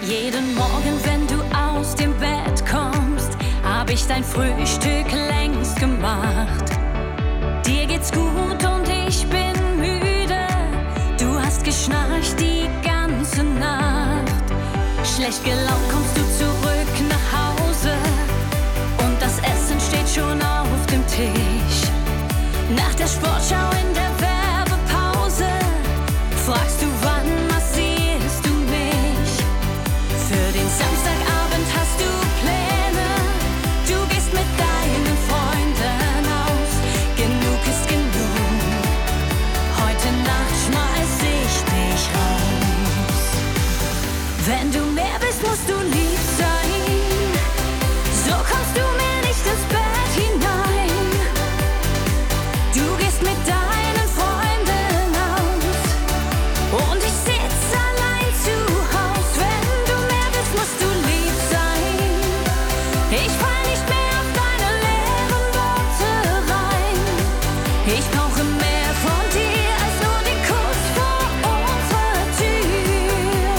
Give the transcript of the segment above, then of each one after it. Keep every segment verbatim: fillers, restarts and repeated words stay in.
Jeden Morgen, wenn du aus dem Bett kommst, hab ich dein Frühstück längst gemacht. Dir geht's gut und ich bin müde. Du hast geschnarcht die ganze Nacht. Schlecht gelaunt kommst du zurück nach Hause und das Essen steht schon auf dem Tisch. Nach der Sportschau in der Werbepause fragst du, wann massierst du mich? Für den Samstagabend hast du Pläne, du gehst mit deinen Freunden aus. Genug ist genug, heute Nacht schmeiß ich dich raus. Wenn du mehr bist, musst du lieb sein, so kommst du mir nicht ins Bett hinein. Du gehst mit deinen Freunden aus und ich sitz allein zu Haus. Wenn du mehr willst, musst du lieb sein. Ich fall nicht mehr auf deine leeren Worte rein. Ich brauche mehr von dir als nur den Kuss vor unserer Tür.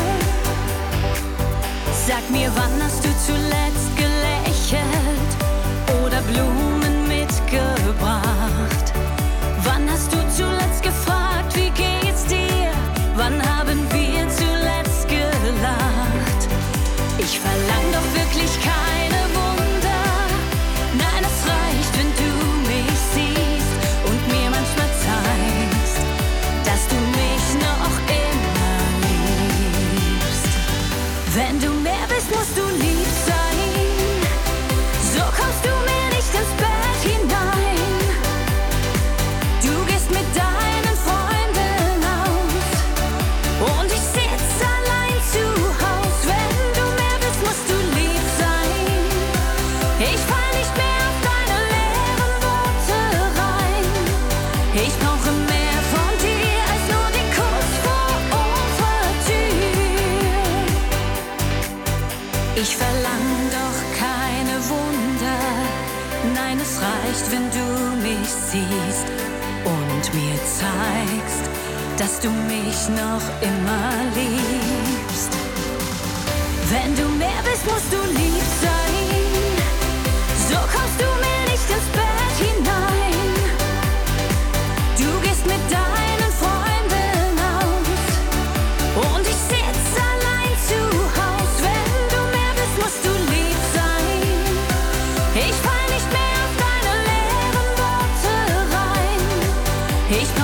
Sag mir, wann hast du zuletzt gelächelt oder Blumen mitgebracht? Wann hast du zuletzt gefragt, wie geht's dir? Wann haben wir zuletzt gelacht? Ich verlang doch wirklich keine Wunder. Nein, es reicht, wenn du mich siehst und mir manchmal zeigst, dass du mich noch immer liebst. Wenn du mehr bist, musst du lieb sein, so kommst du mir nicht ins Bett hinein. Du gehst mit deinen Freunden aus und ich sitz allein zu Haus. Wenn du mehr willst, musst du lieb sein. Ich fall nicht mehr auf deine leeren Worte rein. Ich brauche mehr von dir als nur den Kuss vor unserer Tür. Ich verlang doch keine Wunder. Nein, es reicht, wenn du mich siehst und mir zeigst, dass du mich noch immer liebst. Wenn du mehr bist, musst du lieb sein, so kommst du mir nicht ins Bett hinein. Du gehst mit deinen Freunden aus und ich sitz allein zu Haus. Wenn du mehr bist, musst du lieb sein. Ich fall nicht mehr auf deine leeren Worte rein. Ich